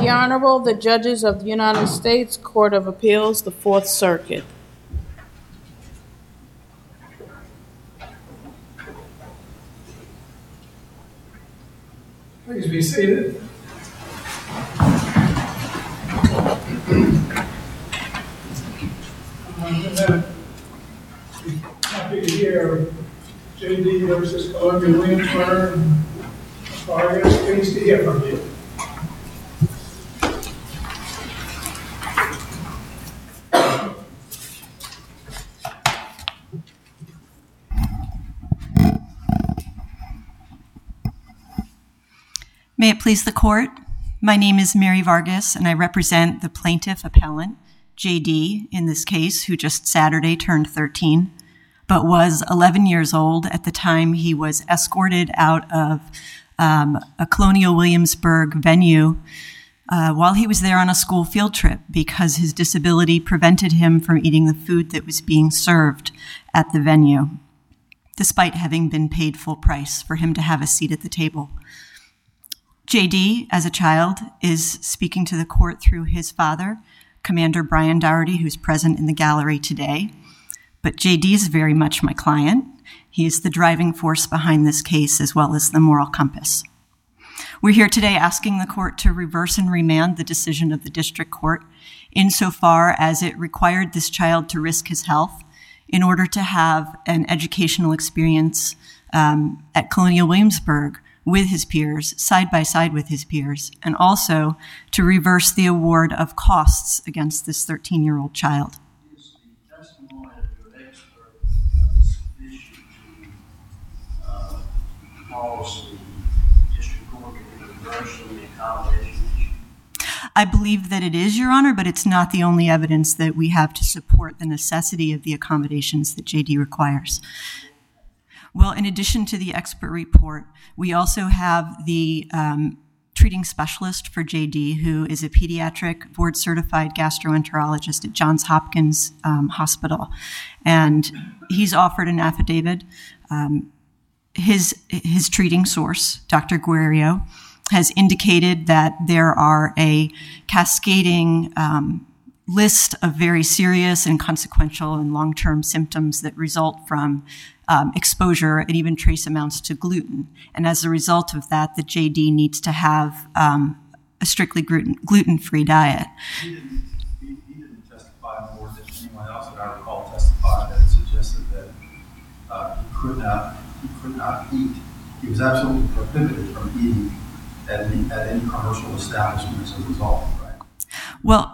The Honorable, the Judges of the United States Court of Appeals, the Fourth Circuit. Please be seated. I'm happy to hear J.D. versus Columbia Williamsburg. Vargas, pleased to hear from you. May it please the court, my name is Mary Vargas and I represent the plaintiff appellant, J.D. in this case, who just Saturday turned 13, but was 11 years old at the time he was escorted out of a Colonial Williamsburg venue while he was there on a school field trip because his disability prevented him from eating the food that was being served at the venue, despite having been paid full price for him to have a seat at the table. J.D., as a child, is speaking to the court through his father, Commander Brian Dougherty, who's present in the gallery today. But J.D. is very much my client. He is the driving force behind this case as well as the moral compass. We're here today asking the court to reverse and remand the decision of the district court insofar as it required this child to risk his health in order to have an educational experience at Colonial Williamsburg with his peers, side by side with his peers, and also to reverse the award of costs against this 13-year-old child. Is the testimony of your expert sufficient to cause the district court to reverse the accommodation issue? I believe that it is, Your Honor, but it's not the only evidence that we have to support the necessity of the accommodations that J.D. requires. Well, in addition to the expert report, we also have the treating specialist for J.D., who is a pediatric board-certified gastroenterologist at Johns Hopkins Hospital. And he's offered an affidavit. His treating source, Dr. Guerrio, has indicated that there are a cascading list of very serious and consequential and long-term symptoms that result from exposure and even trace amounts to gluten. And as a result of that, the JD needs to have a strictly gluten-free diet. He didn't testify more than anyone else that I recall testified that suggested that he could not eat. He was absolutely prohibited from eating at any commercial establishment as a result, right? Well,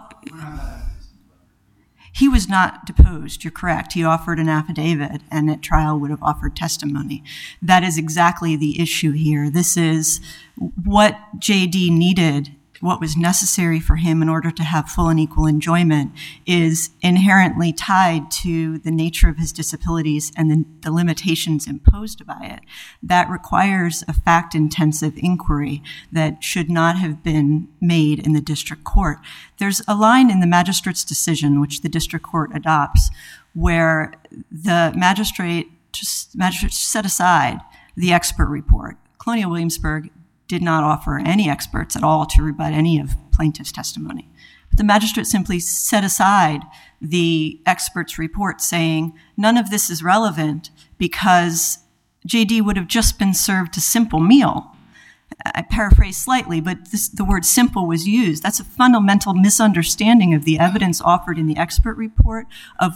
he was not deposed, you're correct. He offered an affidavit and at trial would have offered testimony. That is exactly the issue here. This is what JD needed, what was necessary for him in order to have full and equal enjoyment is inherently tied to the nature of his disabilities and the limitations imposed by it. That requires a fact-intensive inquiry that should not have been made in the district court. There's a line in the magistrate's decision, which the district court adopts, where the magistrate set aside the expert report. Colonial Williamsburg did not offer any experts at all to rebut any of plaintiff's testimony. But the magistrate simply set aside the expert's report saying none of this is relevant because JD would have just been served a simple meal. I paraphrase slightly, but the word simple was used. That's a fundamental misunderstanding of the evidence offered in the expert report of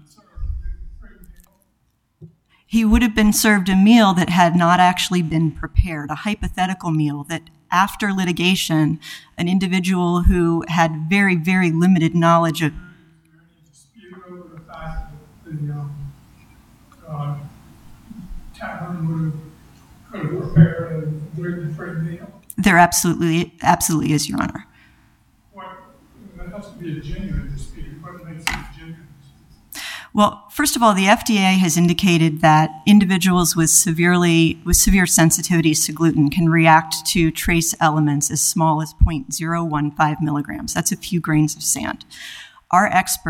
he would have been served a meal that had not actually been prepared, a hypothetical meal that after litigation, an individual who had very, very limited knowledge of... Dispute over the fact that the tavern could have prepared a gluten-free meal? There absolutely is, Your Honor. That has to be a genuine dispute. What makes it a genuine dispute? Well, first of all, the FDA has indicated that individuals with severe sensitivities to gluten can react to trace elements as small as 0.015 milligrams. That's a few grains of sand. Our expert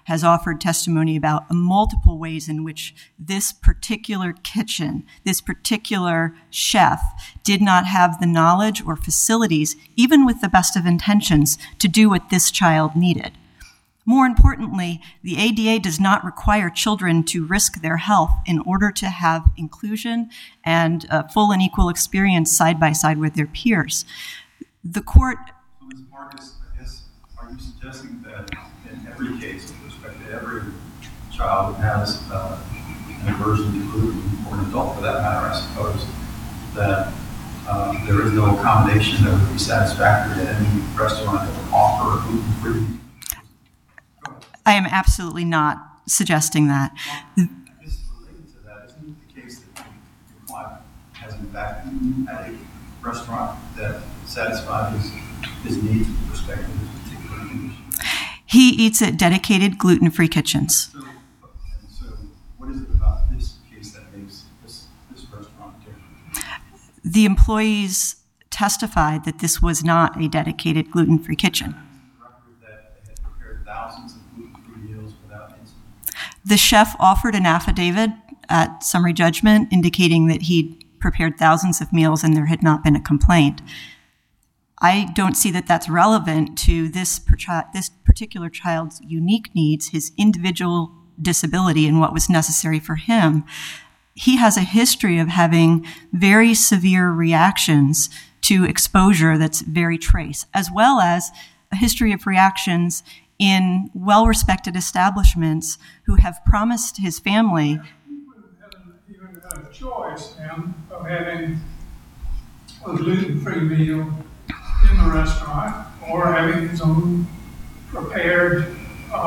has offered testimony about multiple ways in which this particular kitchen, this particular chef, did not have the knowledge or facilities, even with the best of intentions, to do what this child needed. More importantly, the ADA does not require children to risk their health in order to have inclusion and a full and equal experience side by side with their peers. The court... So, Ms. Marcus, I guess, are you suggesting that in every case, with respect to every child who has an aversion to gluten, or an adult for that matter, I suppose, that there is no accommodation that would be satisfactory at any restaurant that would offer a gluten-free? I am absolutely not suggesting that. I guess related to that, isn't it the case that your client has in fact eaten at a restaurant that satisfies his needs with respect to this particular condition? He eats at dedicated gluten-free kitchens. So what is it about this case that makes this restaurant different? The employees testified that this was not a dedicated gluten-free kitchen. That they had prepared thousands of gluten-free meals without incident. The chef offered an affidavit at summary judgment indicating that he'd prepared thousands of meals and there had not been a complaint. I don't see that that's relevant to this particular child's unique needs, his individual disability, and what was necessary for him. He has a history of having very severe reactions to exposure that's very trace, as well as a history of reactions in well-respected establishments who have promised his family. He would have a choice now of having a gluten-free meal in the restaurant or having his own prepared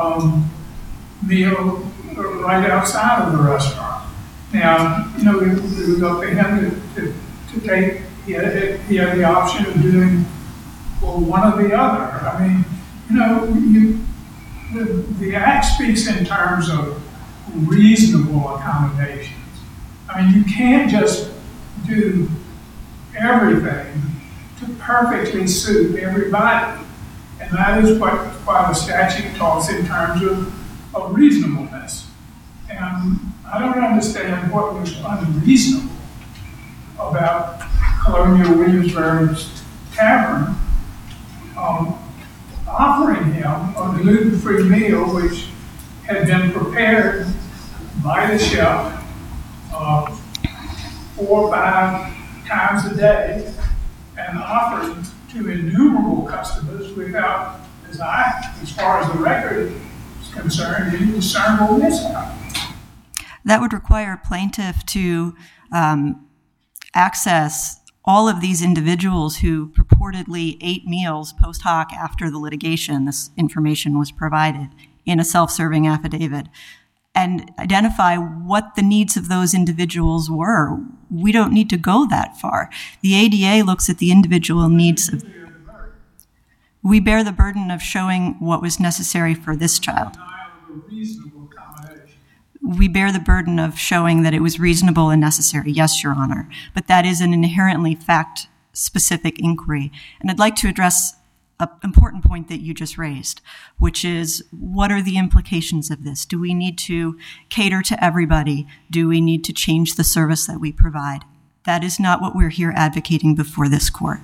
meal right outside of the restaurant. Now, it was up to him to take, he had the option of doing one or the other. I mean, the Act speaks in terms of reasonable accommodations. I mean, you can't just do everything to perfectly suit everybody. And that is why the statute talks in terms of reasonableness. And I don't understand what was unreasonable about Colonial Williamsburg's Tavern offering him a gluten-free meal which had been prepared by the chef 4 or 5 times a day and offered to innumerable customers without, as far as the record is concerned, any discernible mishap. That would require a plaintiff to access all of these individuals who purportedly ate meals post hoc after the litigation. This information was provided in a self-serving affidavit, and identify what the needs of those individuals were. We don't need to go that far. The ADA looks at the individual needs of... We bear the burden of showing what was necessary for this child. We bear the burden of showing that it was reasonable and necessary, yes, Your Honor. But that is an inherently fact-specific inquiry. And I'd like to address an important point that you just raised, which is, what are the implications of this? Do we need to cater to everybody? Do we need to change the service that we provide? That is not what we're here advocating before this court.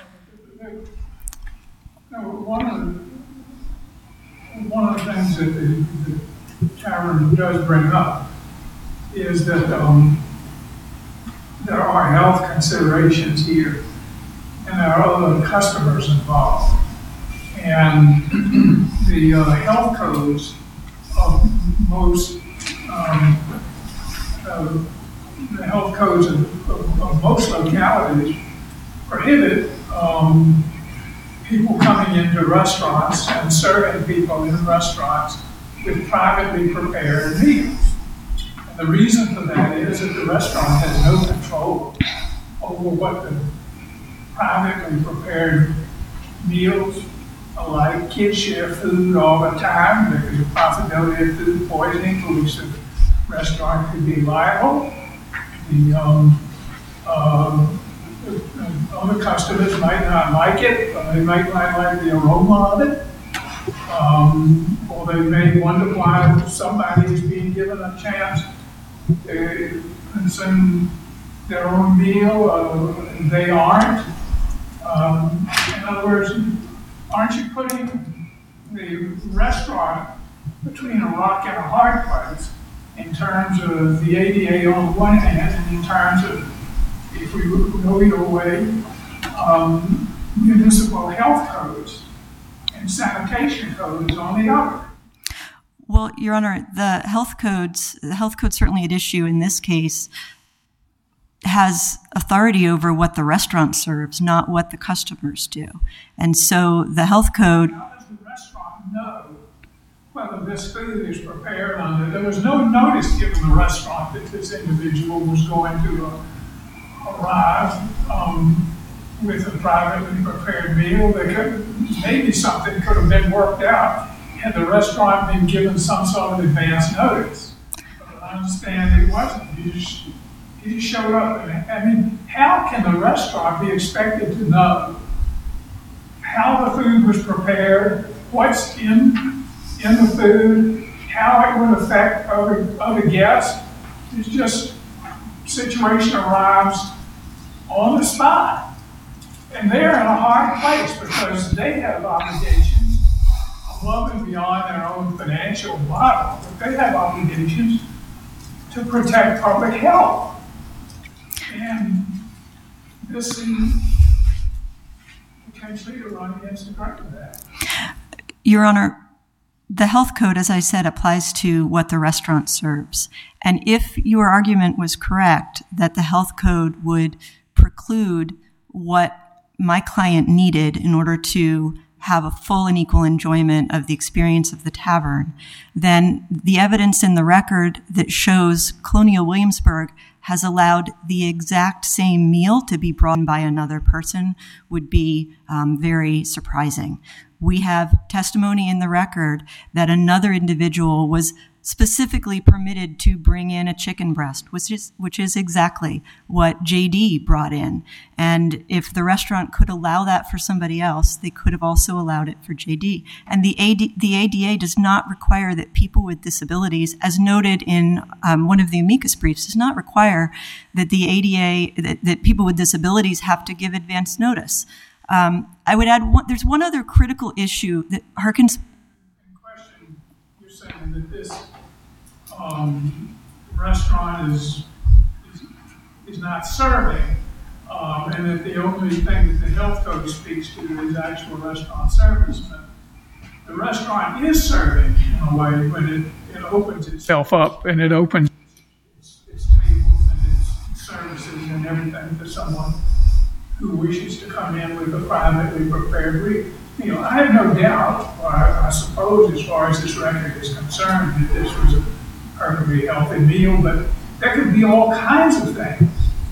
One of the things that the Tavern does bring up is that there are health considerations here, and there are other customers involved. And the health codes of most localities prohibit people coming into restaurants and serving people in restaurants with privately prepared meals. And the reason for that is that the restaurant has no control over what the privately prepared meals are like. Kids share food all the time. There is a possibility of food poisoning for which the restaurant could be liable. The other customers might not like it, or they might not like the aroma of it. Or they may wonder why somebody is being given a chance to consume their own meal, and they aren't. In other words, aren't you putting the restaurant between a rock and a hard place in terms of the ADA on the one hand, and in terms of, if we go your way, municipal health codes and sanitation codes on the other? Well, Your Honor, the health code certainly at issue in this case has authority over what the restaurant serves, not what the customers do. And so the health code... How does the restaurant know whether this food is prepared under? There was no notice given the restaurant that this individual was going to arrive with a privately prepared meal. Maybe something could have been worked out had the restaurant been given some sort of advance notice. But I understand it wasn't. He just showed up. I mean, how can the restaurant be expected to know how the food was prepared, what's in the food, how it would affect other guests? It's just situation arrives on the spot. And they're in a hard place because they have obligations above and beyond their own financial model, but they have obligations to protect public health. And this seems potentially to run against the grain of that. Your Honor, the health code, as I said, applies to what the restaurant serves. And if your argument was correct that the health code would preclude what my client needed in order to have a full and equal enjoyment of the experience of the tavern, then the evidence in the record that shows Colonial Williamsburg has allowed the exact same meal to be brought in by another person would be very surprising. We have testimony in the record that another individual was specifically permitted to bring in a chicken breast, which is exactly what JD brought in. And if the restaurant could allow that for somebody else, they could have also allowed it for JD. And the ADA does not require that people with disabilities, as noted in one of the amicus briefs, does not require that the ADA, that people with disabilities have to give advance notice. I would add, there's one other critical issue that harkens... In question, you're saying that this restaurant is not serving, and that the only thing that the health code speaks to is actual restaurant service. But the restaurant is serving in a way when it opens itself up and it opens its tables and its services and everything to someone who wishes to come in with a privately prepared meal. I have no doubt, or I suppose as far as this record is concerned, that this was a perfectly healthy meal, but there could be all kinds of things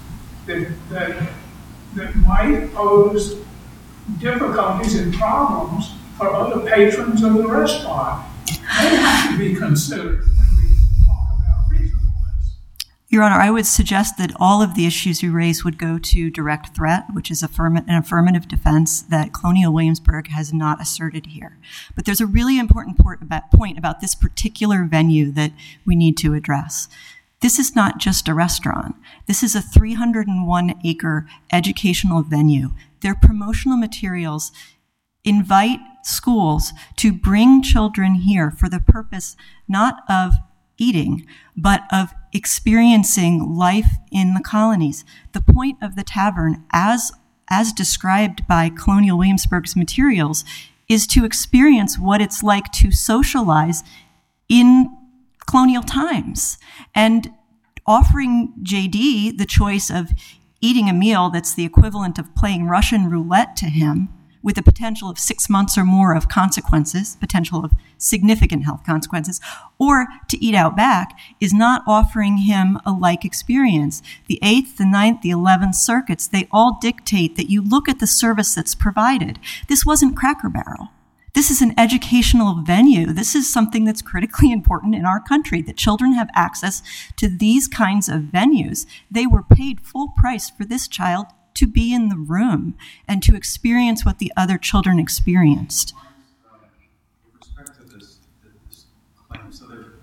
that might pose difficulties and problems for other patrons of the restaurant. They have to be considered when we talk about reasonableness. Your Honor, I would suggest that all of the issues you raised would go to direct threat, which is an affirmative defense that Colonial Williamsburg has not asserted here. But there's a really important point about this particular venue that we need to address. This is not just a restaurant. This is a 301-acre educational venue. Their promotional materials invite schools to bring children here for the purpose not of eating, but of experiencing life in the colonies. The point of the tavern, as described by Colonial Williamsburg's materials, is to experience what it's like to socialize in colonial times. And offering JD the choice of eating a meal that's the equivalent of playing Russian roulette to him, with a potential of 6 months or more of consequences, potential of significant health consequences, or to eat out back, is not offering him a like experience. The 8th, the 9th, the 11th circuits, they all dictate that you look at the service that's provided. This wasn't Cracker Barrel. This is an educational venue. This is something that's critically important in our country, that children have access to these kinds of venues. They were paid full price for this child to be in the room and to experience what the other children experienced.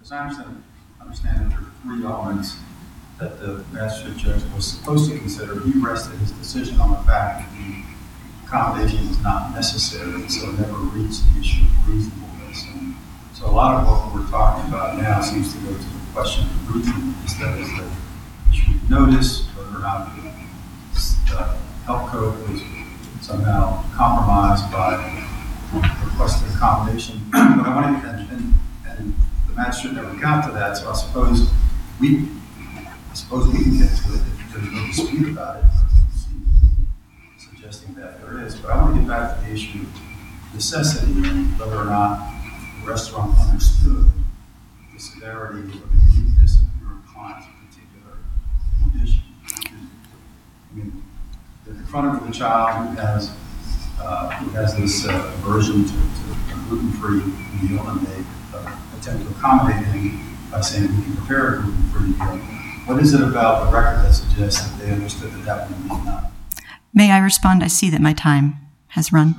As I understand that there are three elements that the magistrate judge was supposed to consider. He rested his decision on the fact that the accommodation is not necessary, and so never reached the issue of reasonableness. And so a lot of what we're talking about now seems to go to the question of reasonableness. That is the issue of notice, whether or not the health code was somehow compromised by requested accommodation. But I want to, and the magistrate never got to that, so I suppose we can get to it if there's no dispute about it. Suggesting that there is, but I want to get back to the issue of necessity and whether or not the restaurant understood the severity or the uniqueness of your client's particular condition. I mean, they're confronted with a child who has this aversion to a gluten-free meal, and they attempt to accommodate him by saying we can prepare a gluten-free meal. What is it about the record that suggests that they understood that would be enough? May I respond? I see that my time has run.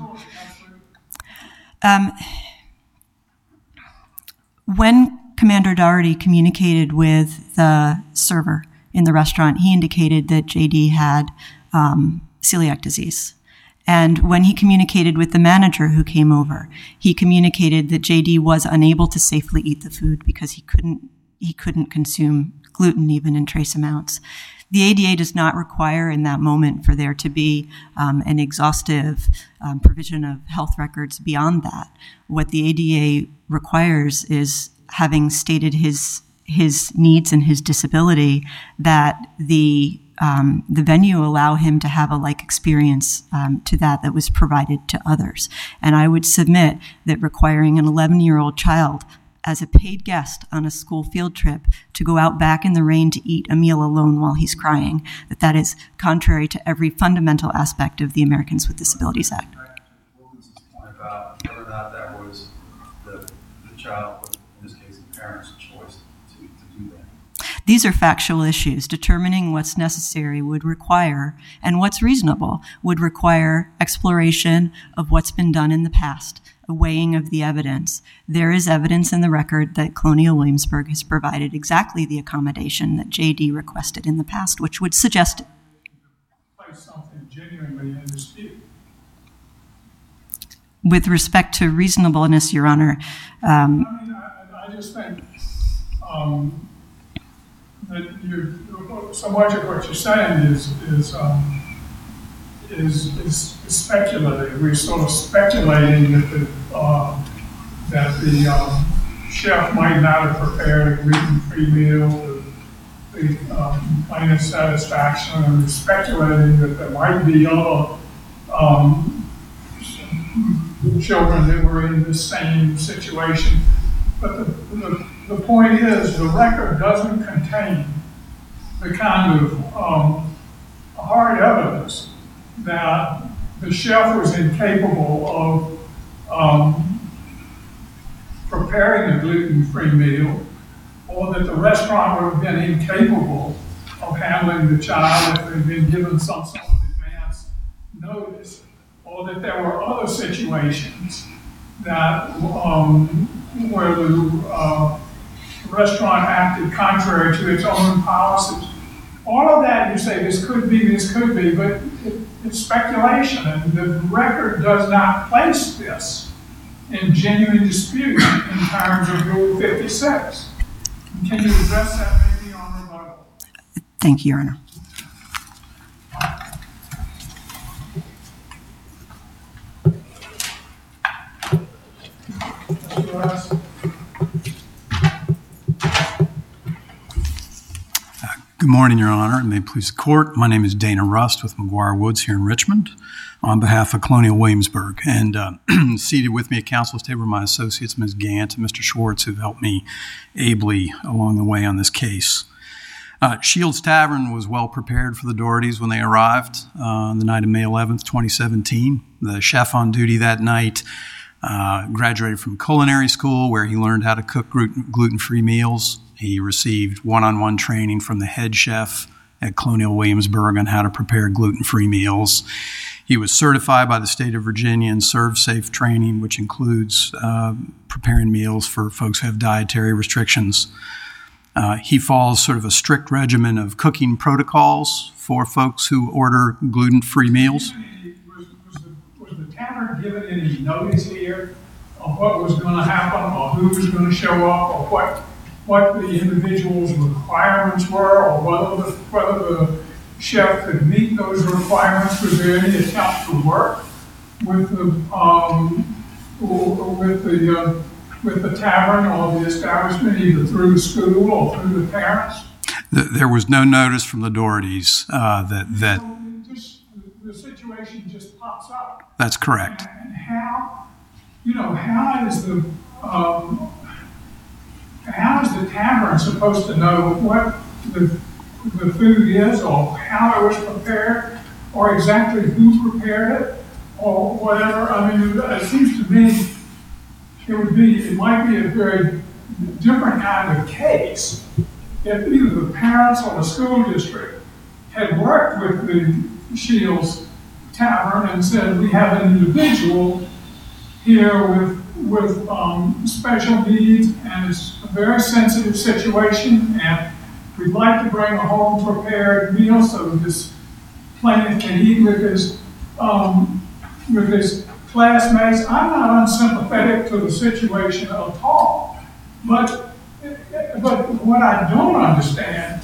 When Commander Doherty communicated with the server in the restaurant, he indicated that JD had celiac disease. And when he communicated with the manager who came over, he communicated that JD was unable to safely eat the food because he couldn't consume gluten even in trace amounts. The ADA does not require in that moment for there to be an exhaustive provision of health records beyond that. What the ADA requires is, having stated his needs and his disability, that the venue allow him to have a like experience to that was provided to others. And I would submit that requiring an 11-year-old child as a paid guest on a school field trip to go out back in the rain to eat a meal alone while he's crying, that is contrary to every fundamental aspect of the Americans with Disabilities Act. Wilkinson's point about whether or not that was the child, in this case the parent's choice to do that. These are factual issues. Determining what's necessary would require, and what's reasonable, would require exploration of what's been done in the past, a weighing of the evidence. There is evidence in the record that Colonial Williamsburg has provided exactly the accommodation that JD requested in the past, which would suggest place something genuinely in dispute. With respect to reasonableness, Your Honor. I just think that so much of what you're saying is speculative. We're sort of speculating that the chef might not have prepared a gluten-free meal to the plaintiff's satisfaction, and we're speculating that there might be other children that were in the same situation. But the point is, the record doesn't contain the kind of hard evidence that the chef was incapable of preparing a gluten-free meal, or that the restaurant would have been incapable of handling the child if they'd been given some sort of advance notice, or that there were other situations that where the restaurant acted contrary to its own policies. All of that, you say, this could be, but it's speculation, and the record does not place this in genuine dispute in terms of Rule 56. Can you address that maybe on rebuttal? Thank you, Your Honor. Good morning, Your Honor, and may it please the Court. My name is Dana Rust with McGuire Woods here in Richmond on behalf of Colonial Williamsburg. And seated with me at counsel's table are my associates, Ms. Gant and Mr. Schwartz, who've helped me ably along the way on this case. Shields Tavern was well prepared for the Dohertys when they arrived on the night of May 11th, 2017. The chef on duty that night graduated from culinary school, where he learned how to cook gluten-free meals. He received one-on-one training from the head chef at Colonial Williamsburg on how to prepare gluten-free meals. He was certified by the state of Virginia in ServSafe training, which includes preparing meals for folks who have dietary restrictions. He follows sort of a strict regimen of cooking protocols for folks who order gluten-free meals. Was the tavern given any notice here of what was going to happen, or who was going to show up, or what the individual's requirements were, or whether the chef could meet those requirements? Was there any attempt to work with the tavern or the establishment, either through the school or through the parents? There was no notice from the Dohertys that. The situation just pops up. That's correct. And how is the tavern supposed to know what the food is, or how it was prepared, or exactly who prepared it, or whatever? I mean, it seems to me it might be a very different kind of case if either the parents or the school district had worked with the Shields Tavern and said, we have an individual here with special needs, and it's a very sensitive situation, and we'd like to bring a home prepared meal so this plaintiff can eat with his classmates. I'm not unsympathetic to the situation at all, but what I don't understand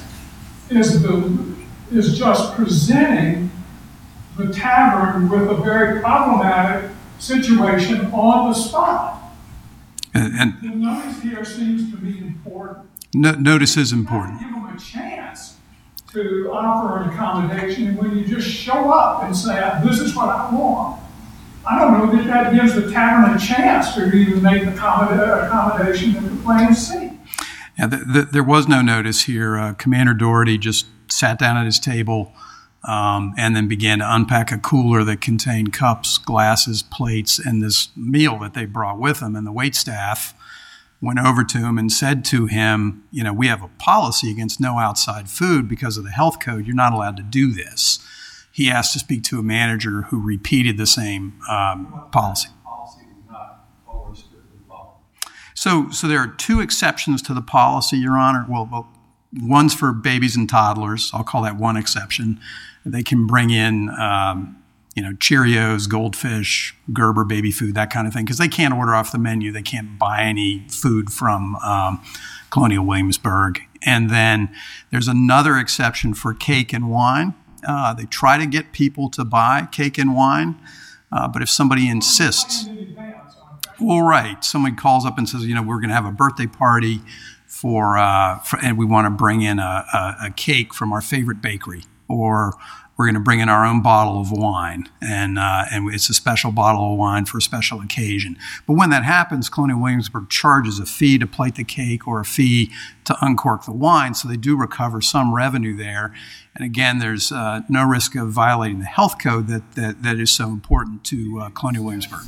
is just presenting the tavern with a very problematic situation on the spot. And the notice here seems to be important. Notice is important. Give them a chance to offer an accommodation. When you just show up and say, this is what I want, I don't know that gives the tavern a chance to even make the accommodation that the plaintiffs seek. Yeah, there was no notice here. Commander Doherty just sat down at his table and then began to unpack a cooler that contained cups, glasses, plates, and this meal that they brought with them. And the waitstaff went over to him and said to him, we have a policy against no outside food because of the health code. You're not allowed to do this. He asked to speak to a manager who repeated the same policy. So there are two exceptions to the policy, Your Honor. Well, one's for babies and toddlers. I'll call that one exception. They can bring in, Cheerios, Goldfish, Gerber baby food, that kind of thing, because they can't order off the menu. They can't buy any food from Colonial Williamsburg. And then there's another exception for cake and wine. They try to get people to buy cake and wine, but if somebody insists, well, right, somebody calls up and says, we're going to have a birthday party and we want to bring in a cake from our favorite bakery, or we're going to bring in our own bottle of wine, and it's a special bottle of wine for a special occasion. But when that happens, Colonial Williamsburg charges a fee to plate the cake or a fee to uncork the wine, so they do recover some revenue there. And again, there's no risk of violating the health code that is so important to Colonial Williamsburg.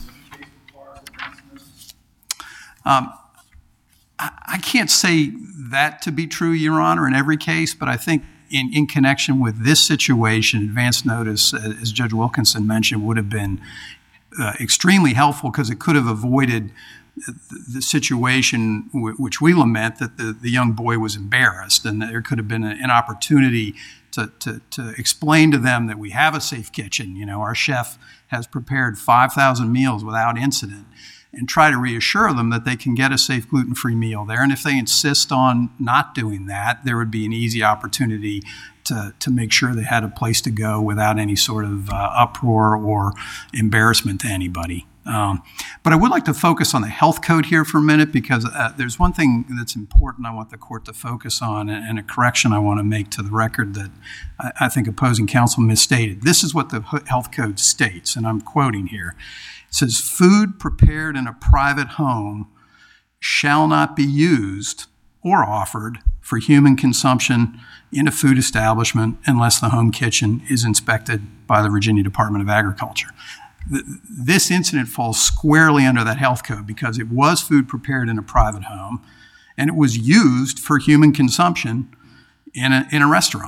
I can't say that to be true, Your Honor, in every case, but I think in connection with this situation, advance notice, as Judge Wilkinson mentioned, would have been extremely helpful because it could have avoided the situation which we lament, that the young boy was embarrassed, and there could have been an opportunity to explain to them that we have a safe kitchen. Our chef has prepared 5,000 meals without incident, and try to reassure them that they can get a safe gluten-free meal there. And if they insist on not doing that, there would be an easy opportunity to make sure they had a place to go without any sort of uproar or embarrassment to anybody. But I would like to focus on the health code here for a minute, because there's one thing that's important I want the court to focus on, and a correction I want to make to the record that I think opposing counsel misstated. This is what the health code states, and I'm quoting here. It says, food prepared in a private home shall not be used or offered for human consumption in a food establishment unless the home kitchen is inspected by the Virginia Department of Agriculture. This incident falls squarely under that health code because it was food prepared in a private home and it was used for human consumption in a restaurant.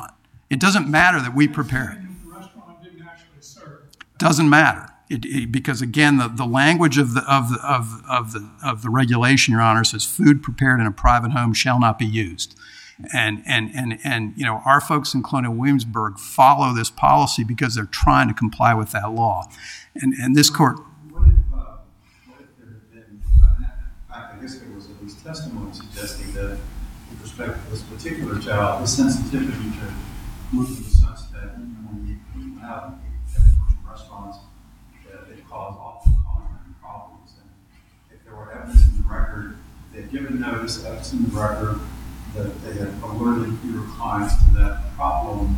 It doesn't matter that we prepare it. The restaurant didn't actually serve. Doesn't matter. Because again, the language of the regulation, Your Honor, says food prepared in a private home shall not be used. And our folks in Colonial Williamsburg follow this policy because they're trying to comply with that law. And this court. What if there had been, in fact, I guess there was at least testimony suggesting that with respect to this particular child, the sensitivity to gluten was such that even when you eat out at commercial restaurants, that it often caused many problems. And if there were evidence in the record, they had given notice, evidence in the record, that they had alerted your clients to that problem,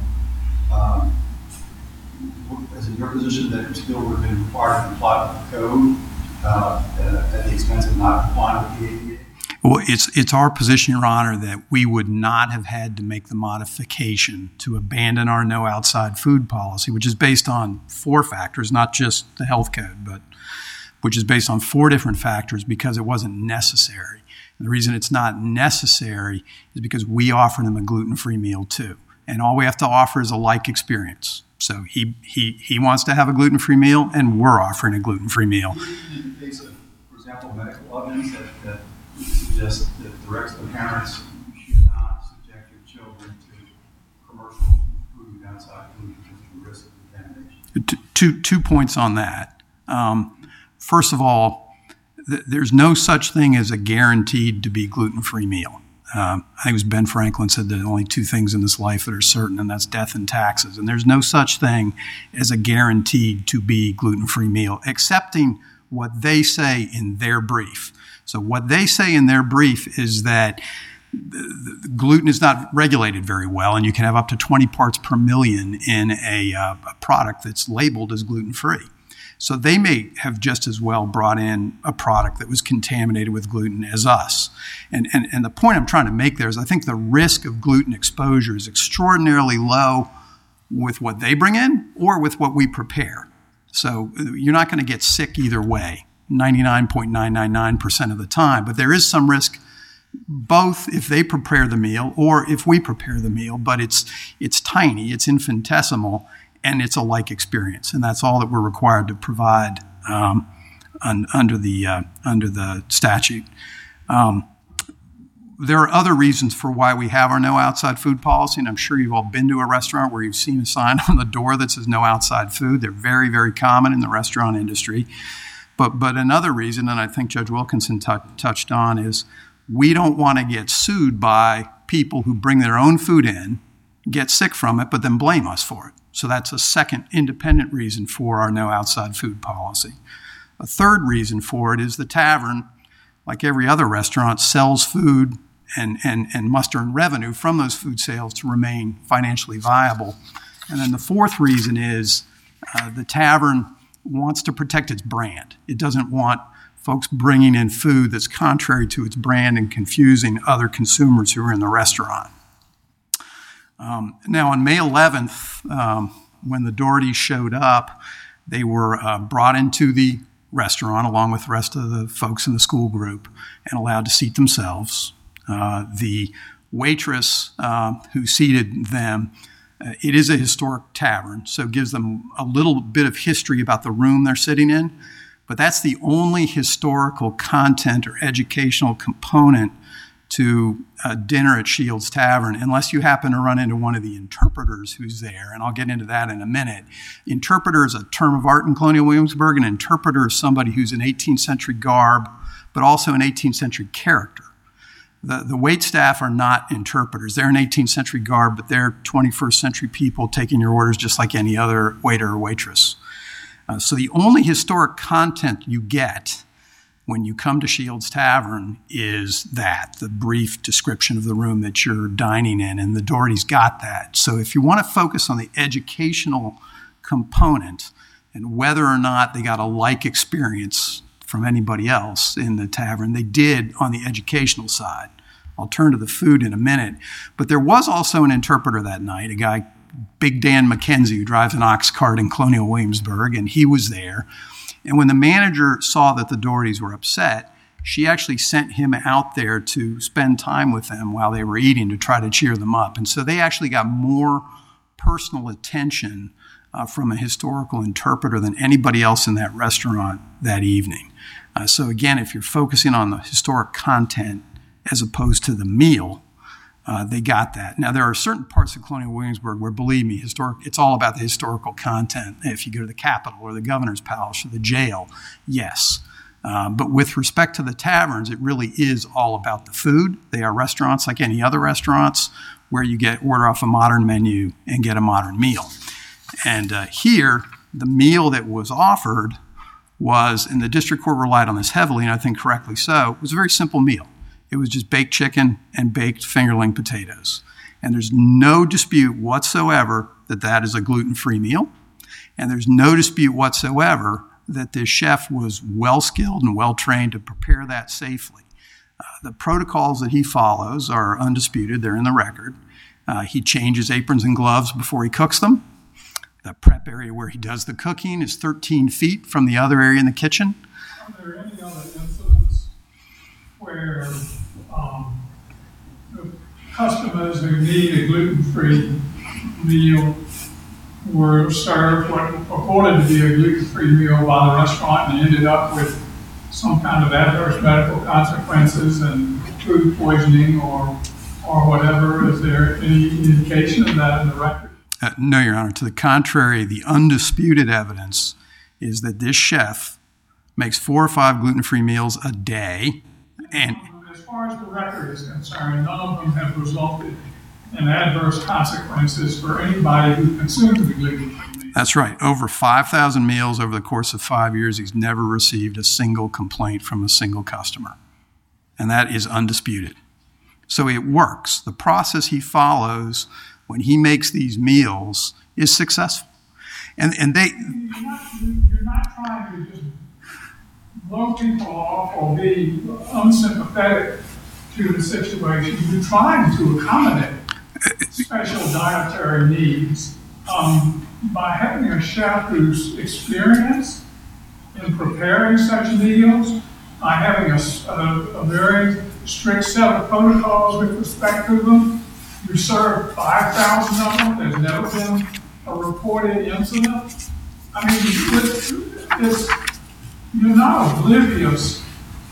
is it your position that you still would have been required to comply with the code at the expense of not complying with the ADA? Well, it's our position, Your Honor, that we would not have had to make the modification to abandon our no outside food policy, which is based on 4 factors, not just the health code, but which is based on 4 different factors because it wasn't necessary. And the reason it's not necessary is because we offer them a gluten-free meal too. And all we have to offer is a like experience. So he wants to have a gluten-free meal, and we're offering a gluten-free meal. In the case of, for example, medical evidence that suggests that directs the parents, you should not subject your children to commercial food outside food because of the risk of contamination. Two points on that. First of all, there's no such thing as a guaranteed to be gluten-free meal. I think it was Ben Franklin said there are only 2 things in this life that are certain, and that's death and taxes. And there's no such thing as a guaranteed to be gluten-free meal, excepting what they say in their brief. So what they say in their brief is that the gluten is not regulated very well, and you can have up to 20 parts per million in a product that's labeled as gluten-free. So they may have just as well brought in a product that was contaminated with gluten as us. And the point I'm trying to make there is I think the risk of gluten exposure is extraordinarily low with what they bring in or with what we prepare. So you're not going to get sick either way, 99.999% of the time. But there is some risk both if they prepare the meal or if we prepare the meal, but it's tiny, it's infinitesimal, and it's a like experience, and that's all that we're required to provide under the statute. There are other reasons for why we have our no outside food policy, and I'm sure you've all been to a restaurant where you've seen a sign on the door that says no outside food. They're very, very common in the restaurant industry. But another reason, and I think Judge Wilkinson touched on, is we don't want to get sued by people who bring their own food in, get sick from it, but then blame us for it. So that's a second independent reason for our no outside food policy. A third reason for it is the tavern, like every other restaurant, sells food and must earn revenue from those food sales to remain financially viable. And then the fourth reason is the tavern wants to protect its brand. It doesn't want folks bringing in food that's contrary to its brand and confusing other consumers who are in the restaurant. Now, on May 11th, when the Dohertys showed up, they were brought into the restaurant along with the rest of the folks in the school group and allowed to seat themselves. The waitress who seated them, it is a historic tavern, so it gives them a little bit of history about the room they're sitting in, but that's the only historical content or educational component to dinner at Shields Tavern, unless you happen to run into one of the interpreters who's there, and I'll get into that in a minute. Interpreter is a term of art in Colonial Williamsburg. An interpreter is somebody who's in 18th century garb, but also an 18th century character. The wait staff are not interpreters. They're in 18th century garb, but they're 21st century people taking your orders just like any other waiter or waitress. So the only historic content you get when you come to Shields Tavern is that, the brief description of the room that you're dining in, and the Dohertys got that. So if you want to focus on the educational component and whether or not they got a like experience from anybody else in the tavern, they did on the educational side. I'll turn to the food in a minute. But there was also an interpreter that night, a guy, Big Dan McKenzie, who drives an ox cart in Colonial Williamsburg, and he was there. And when the manager saw that the Dohertys were upset, she actually sent him out there to spend time with them while they were eating to try to cheer them up. And so they actually got more personal attention from a historical interpreter than anybody else in that restaurant that evening. So again, if you're focusing on the historic content as opposed to the meal, they got that. Now, there are certain parts of Colonial Williamsburg where, believe me, it's all about the historical content. If you go to the Capitol or the Governor's Palace or the jail, yes. But with respect to the taverns, it really is all about the food. They are restaurants like any other restaurants where you order off a modern menu and get a modern meal. And here, the meal that was offered was, and the district court relied on this heavily, and I think correctly so, was a very simple meal. It was just baked chicken and baked fingerling potatoes. And there's no dispute whatsoever that that is a gluten-free meal. And there's no dispute whatsoever that this chef was well-skilled and well-trained to prepare that safely. The protocols that he follows are undisputed. They're in the record. He changes aprons and gloves before he cooks them. The prep area where he does the cooking is 13 feet from the other area in the kitchen. Are there any other incidents where the customers who need a gluten-free meal were served what purported to be a gluten-free meal by the restaurant and ended up with some kind of adverse medical consequences and food poisoning or whatever? Is there any indication of that in the record? No, Your Honor. To the contrary, the undisputed evidence is that this chef makes 4 or 5 gluten-free meals a day. And as far as the record is concerned, none of them have resulted in adverse consequences for anybody who consumes the gluten-free meal. That's right. Over 5,000 meals over the course of 5 years, he's never received a single complaint from a single customer. And that is undisputed. So it works. The process he follows when he makes these meals is successful. And they... You're not trying to just blow people off or be unsympathetic to the situation. You're trying to accommodate special dietary needs by having a chef who's experienced in preparing such meals, by having a very strict set of protocols with respect to them. You served 5,000 of them. There's never been a reported incident. I mean, you're not oblivious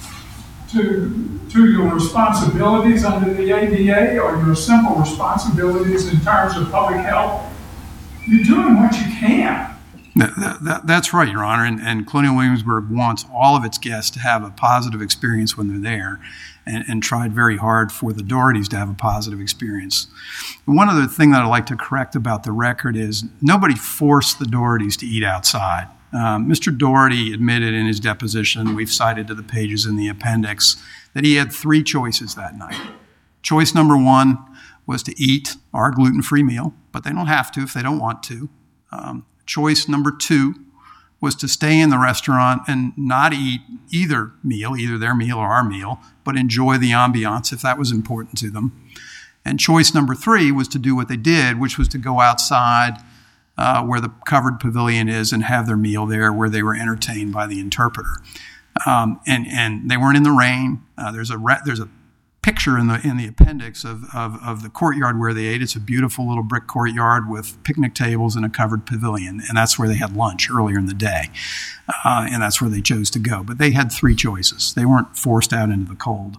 to your responsibilities under the ADA or your simple responsibilities in terms of public health. You're doing what you can. That's right, Your Honor. And Colonial Williamsburg wants all of its guests to have a positive experience when they're there, and tried very hard for the Dohertys to have a positive experience. And one other thing that I'd like to correct about the record is nobody forced the Dohertys to eat outside. Mr. Doherty admitted in his deposition, we've cited to the pages in the appendix, that he had 3 choices that night. Choice number 1 was to eat our gluten-free meal, but they don't have to if they don't want to. Choice number 2 was to stay in the restaurant and not eat either meal, either their meal or our meal, but enjoy the ambiance if that was important to them. And choice number 3 was to do what they did, which was to go outside where the covered pavilion is and have their meal there where they were entertained by the interpreter. And they weren't in the rain. There's a picture in the appendix of the courtyard where they ate. It's a beautiful little brick courtyard with picnic tables and a covered pavilion, and that's where they had lunch earlier in the day, and that's where they chose to go. But they had 3 choices. They weren't forced out into the cold.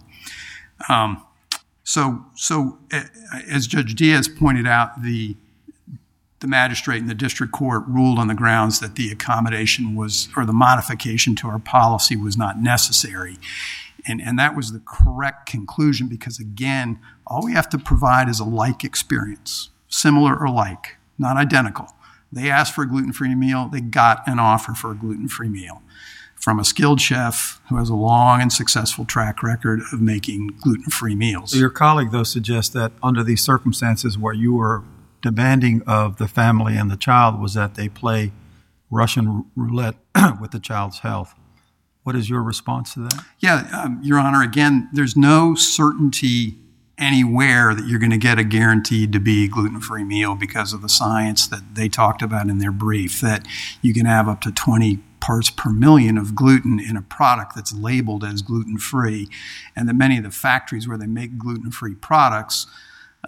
So as Judge Diaz pointed out, the magistrate in the district court ruled on the grounds that the accommodation was, or the modification to our policy was not necessary. And that was the correct conclusion because, again, all we have to provide is a like experience, similar or like, not identical. They asked for a gluten-free meal. They got an offer for a gluten-free meal from a skilled chef who has a long and successful track record of making gluten-free meals. So your colleague, though, suggests that under these circumstances where you were demanding of the family and the child was that they play Russian roulette with the child's health. What is your response to that? Yeah, Your Honor, again, there's no certainty anywhere that you're going to get a guaranteed to be gluten-free meal because of the science that they talked about in their brief, that you can have up to 20 parts per million of gluten in a product that's labeled as gluten-free, and that many of the factories where they make gluten-free products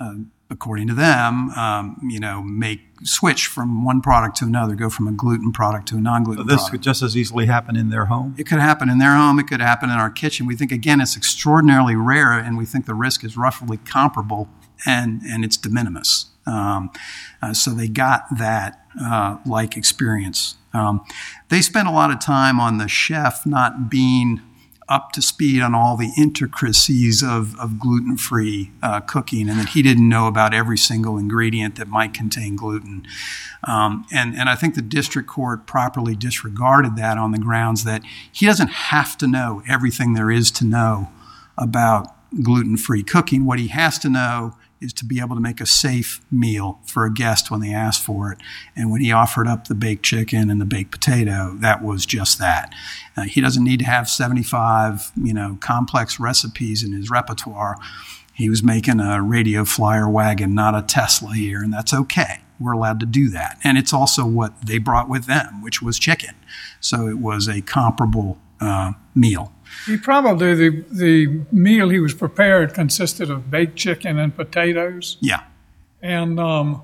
according to them, switch from one product to another, go from a gluten product to a non-gluten This product. could just as easily happen in their home? It could happen in their home. It could happen in our kitchen. We think, again, it's extraordinarily rare, and we think the risk is roughly comparable, and it's de minimis. So they got that like experience. They spent a lot of time on the chef not being up to speed on all the intricacies of gluten-free cooking, and that he didn't know about every single ingredient that might contain gluten. And I think the district court properly disregarded that on the grounds that he doesn't have to know everything there is to know about gluten-free cooking. What he has to know is to be able to make a safe meal for a guest when they ask for it. And when he offered up the baked chicken and the baked potato, that was just that. He doesn't need to have 75, complex recipes in his repertoire. He was making a radio flyer wagon, not a Tesla here, and that's okay. We're allowed to do that. And it's also what they brought with them, which was chicken. So it was a comparable meal. He probably, the meal he was prepared consisted of baked chicken and potatoes. Yeah. And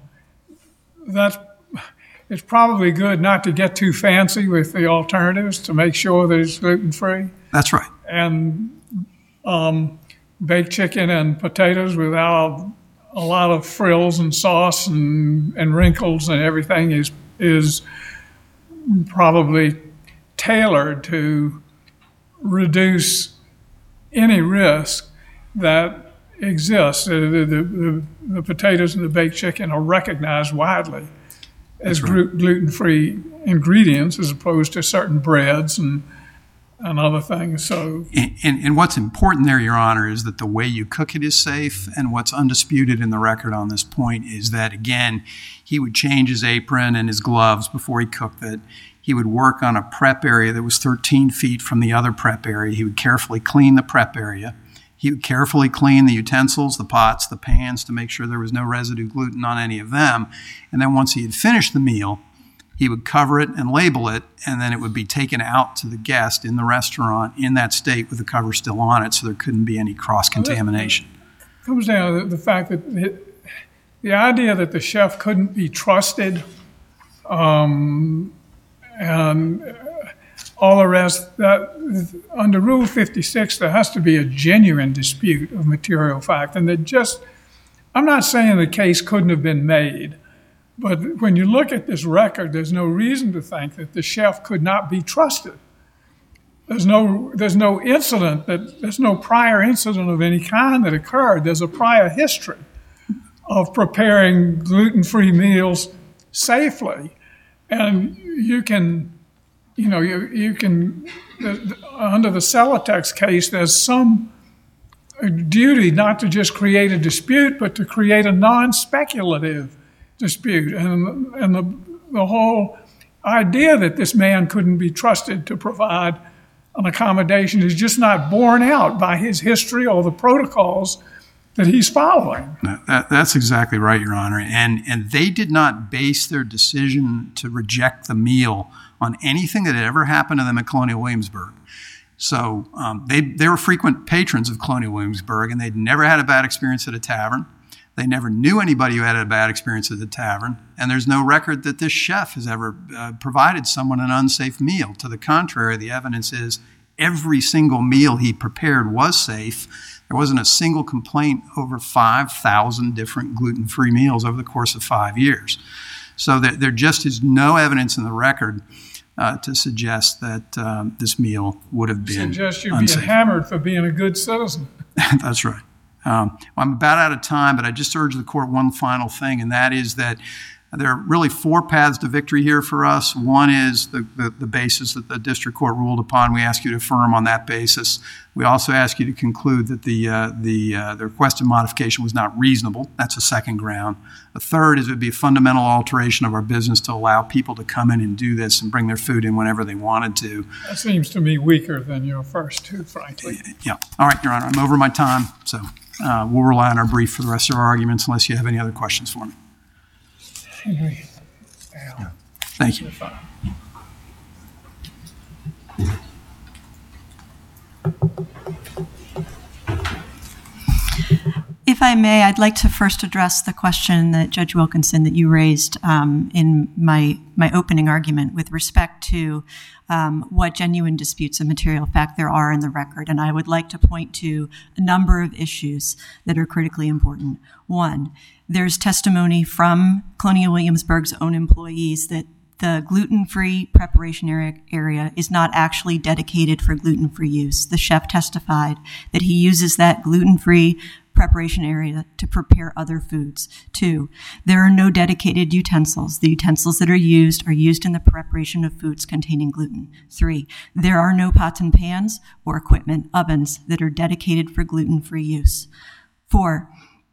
it's probably good not to get too fancy with the alternatives to make sure that it's gluten-free. That's right. And baked chicken and potatoes without a lot of frills and sauce and wrinkles and everything is probably tailored to reduce any risk that exists. The potatoes and the baked chicken are recognized widely as gluten-free ingredients as opposed to certain breads and other things. So, and what's important there, Your Honor, is that the way you cook it is safe. And what's undisputed in the record on this point is that, again, he would change his apron and his gloves before he cooked it. He would work on a prep area that was 13 feet from the other prep area. He would carefully clean the prep area. He would carefully clean the utensils, the pots, the pans, to make sure there was no residue gluten on any of them. And then once he had finished the meal, he would cover it and label it, and then it would be taken out to the guest in the restaurant in that state with the cover still on it, so there couldn't be any cross-contamination. It comes down to the fact that the idea that the chef couldn't be trusted and all the rest, that under Rule 56, there has to be a genuine dispute of material fact. And I'm not saying the case couldn't have been made, but when you look at this record, there's no reason to think that the chef could not be trusted. There's no incident, there's no prior incident of any kind that occurred. There's a prior history of preparing gluten-free meals safely. And you can, under the Celotex case, there's some duty not to just create a dispute, but to create a non-speculative dispute. And the whole idea that this man couldn't be trusted to provide an accommodation is just not borne out by his history or the protocols that he's following. That's exactly right, Your Honor. And they did not base their decision to reject the meal on anything that had ever happened to them at Colonial Williamsburg. So they were frequent patrons of Colonial Williamsburg, and they'd never had a bad experience at a tavern. They never knew anybody who had a bad experience at the tavern. And there's no record that this chef has ever provided someone an unsafe meal. To the contrary, the evidence is every single meal he prepared was safe. There wasn't a single complaint over 5,000 different gluten-free meals over the course of 5 years. So there just is no evidence in the record to suggest that this meal would have been Suggest you're unsafe. being hammered for being a good citizen. That's right. I'm about out of time, but I just urge the court one final thing, and that is that there are really 4 paths to victory here for us. One is the basis that the district court ruled upon. We ask you to affirm on that basis. We also ask you to conclude that the requested modification was not reasonable. That's a second ground. The third is it would be a fundamental alteration of our business to allow people to come in and do this and bring their food in whenever they wanted to. That seems to me weaker than your first two, frankly. Yeah. All right, Your Honor, I'm over my time, so we'll rely on our brief for the rest of our arguments unless you have any other questions for me. Thank you. If I may, I'd like to first address the question that Judge Wilkinson that you raised in my opening argument with respect to what genuine disputes of material fact there are in the record. And I would like to point to a number of issues that are critically important. One, there's testimony from Colonial Williamsburg's own employees that the gluten-free preparation area is not actually dedicated for gluten-free use. The chef testified that he uses that gluten-free preparation area to prepare other foods. 2, there are no dedicated utensils. The utensils that are used in the preparation of foods containing gluten. 3, there are no pots and pans or equipment, ovens, that are dedicated for gluten-free use. 4,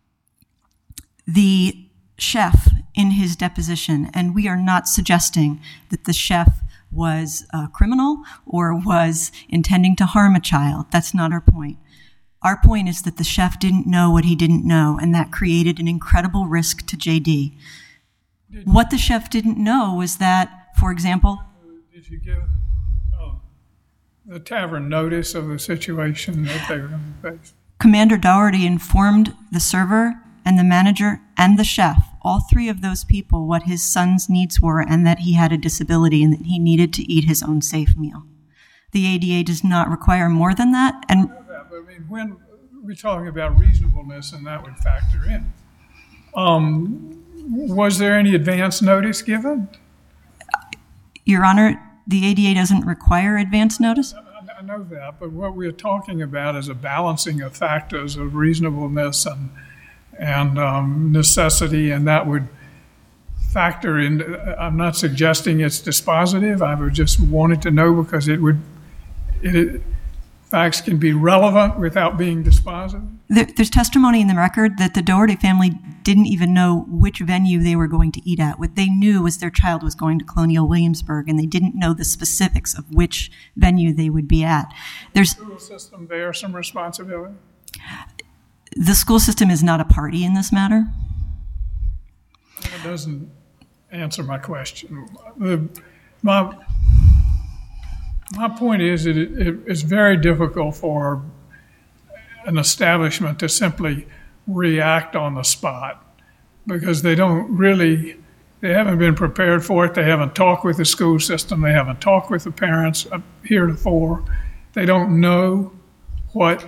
the chef in his deposition, and we are not suggesting that the chef was a criminal or was intending to harm a child. That's not our point. Our point is that the chef didn't know what he didn't know, and that created an incredible risk to JD. What the chef didn't know was that, for example... Did you give the tavern notice of the situation that they were going to face? Commander Dougherty informed the server and the manager and the chef, all 3 of those people, what his son's needs were and that he had a disability and that he needed to eat his own safe meal. The ADA does not require more than that. And I mean, when we're talking about reasonableness, and that would factor in, was there any advance notice given? Your Honor, the ADA doesn't require advance notice? I know that, but what we're talking about is a balancing of factors of reasonableness and necessity, and that would factor in. I'm not suggesting it's dispositive. I would just wanted to know because facts can be relevant without being dispositive. There's testimony in the record that the Dougherty family didn't even know which venue they were going to eat at. What they knew was their child was going to Colonial Williamsburg, and they didn't know the specifics of which venue they would be at. There's the school system bear some responsibility? The school system is not a party in this matter. That doesn't answer my question. My point is that it's very difficult for an establishment to simply react on the spot because they haven't been prepared for it. They haven't talked with the school system. They haven't talked with the parents heretofore. They don't know what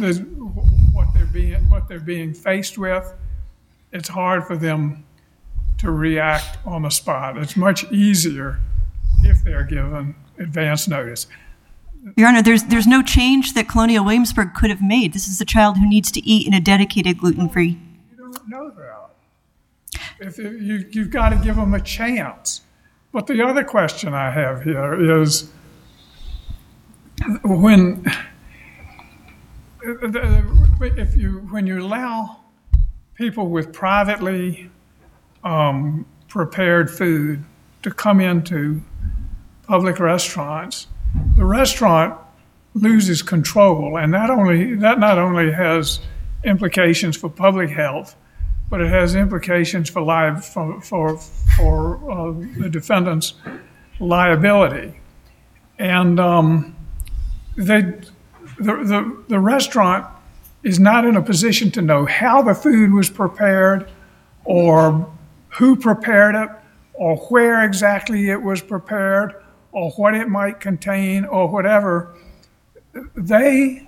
they're being faced with. It's hard for them to react on the spot. It's much easier if they're given advance notice. Your Honor, there's no change that Colonial Williamsburg could have made. This is a child who needs to eat in a dedicated gluten-free. You don't know that. You've got to give them a chance. But the other question I have here is when you allow people with privately prepared food to come into public restaurants, the restaurant loses control, and that not only has implications for public health, but it has implications for the defendant's liability. And the restaurant is not in a position to know how the food was prepared or who prepared it or where exactly it was prepared or what it might contain or whatever. They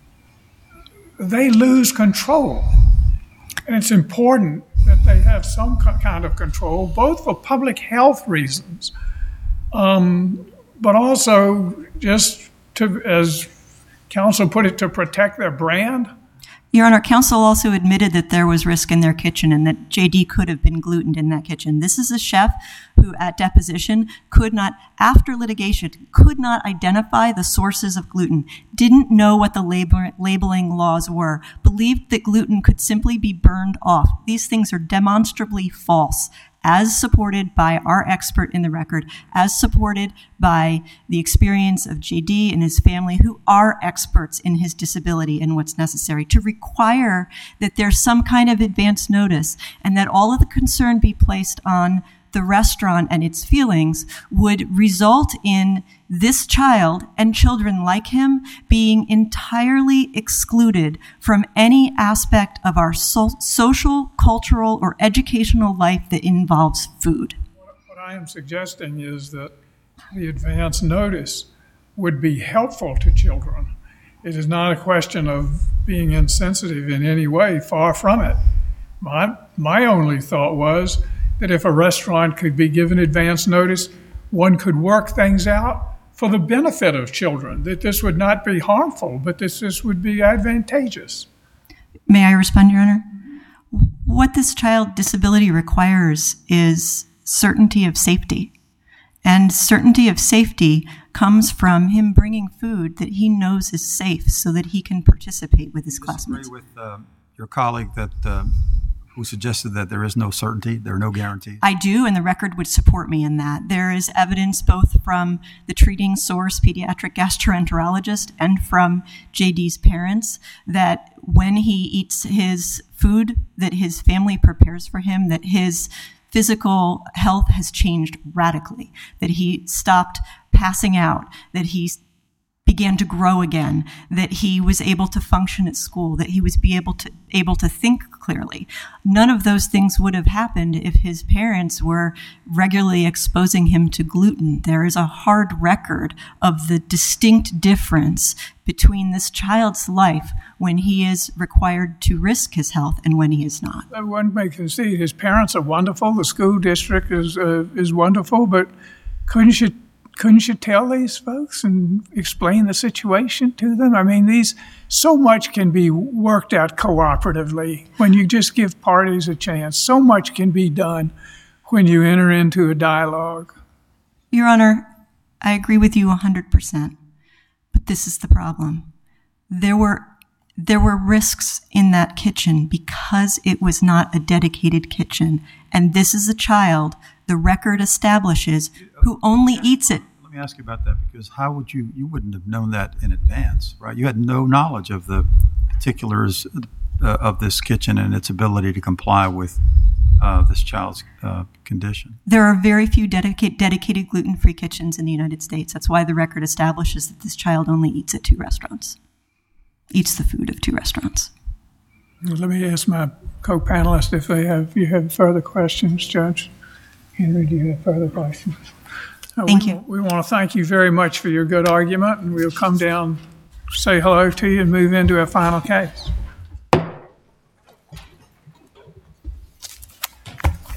lose control. And it's important that they have some kind of control, both for public health reasons, but also just to, as counsel put it, to protect their brand. Your Honor, counsel also admitted that there was risk in their kitchen and that JD could have been glutened in that kitchen. This is a chef who, at deposition, after litigation, could not identify the sources of gluten, didn't know what the labeling laws were, believed that gluten could simply be burned off. These things are demonstrably false, as supported by our expert in the record, as supported by the experience of JD and his family, who are experts in his disability and what's necessary, to require that there's some kind of advance notice and that all of the concern be placed on the restaurant and its feelings would result in this child and children like him being entirely excluded from any aspect of our social, cultural, or educational life that involves food. What I am suggesting is that the advance notice would be helpful to children. It is not a question of being insensitive in any way, far from it. My only thought was that if a restaurant could be given advance notice, one could work things out for the benefit of children, that this would not be harmful, but this would be advantageous. May I respond, Your Honor? What this child disability requires is certainty of safety. And certainty of safety comes from him bringing food that he knows is safe so that he can participate with his classmates. I agree with your colleague that who suggested that there is no certainty, there are no guarantees. I do, and the record would support me in that. There is evidence both from the treating source, pediatric gastroenterologist, and from JD's parents that when he eats his food that his family prepares for him, that his physical health has changed radically, that he stopped passing out, that he began to grow again, that he was able to function at school, that he was able to think clearly. None of those things would have happened if his parents were regularly exposing him to gluten. There is a hard record of the distinct difference between this child's life when he is required to risk his health and when he is not. One can see his parents are wonderful, the school district is wonderful, but couldn't you tell these folks and explain the situation to them? I mean, so much can be worked out cooperatively when you just give parties a chance. So much can be done when you enter into a dialogue. Your Honor, I agree with you 100%, but this is the problem. There were risks in that kitchen because it was not a dedicated kitchen, and this is a child, the record establishes, who only eats it. Let me ask you about that, because how would you wouldn't have known that in advance, right? You had no knowledge of the particulars of this kitchen and its ability to comply with this child's condition. There are very few dedicated gluten-free kitchens in the United States. That's why the record establishes that this child only eats at 2 restaurants, eats the food of 2 restaurants. Let me ask my co-panelists if you have further questions, Judge. Henry, do you have further questions? Thank you. We want to thank you very much for your good argument, and we'll come down, say hello to you, and move into our final case.